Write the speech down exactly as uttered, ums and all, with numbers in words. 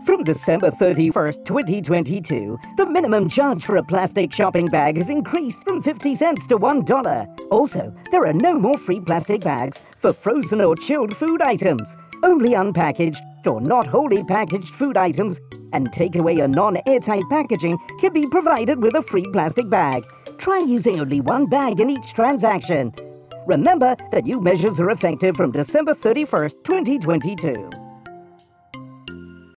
From December thirty-first, twenty twenty-two, the minimum charge for a plastic shopping bag has increased from fifty cents to one dollar. Also, there are no more free plastic bags for frozen or chilled food items. Only unpackaged or not wholly packaged food items and takeaway or non-airtight packaging can be provided with a free plastic bag. Try using only one bag in each transaction. Remember that new measures are effective from December thirty-first, twenty twenty-two.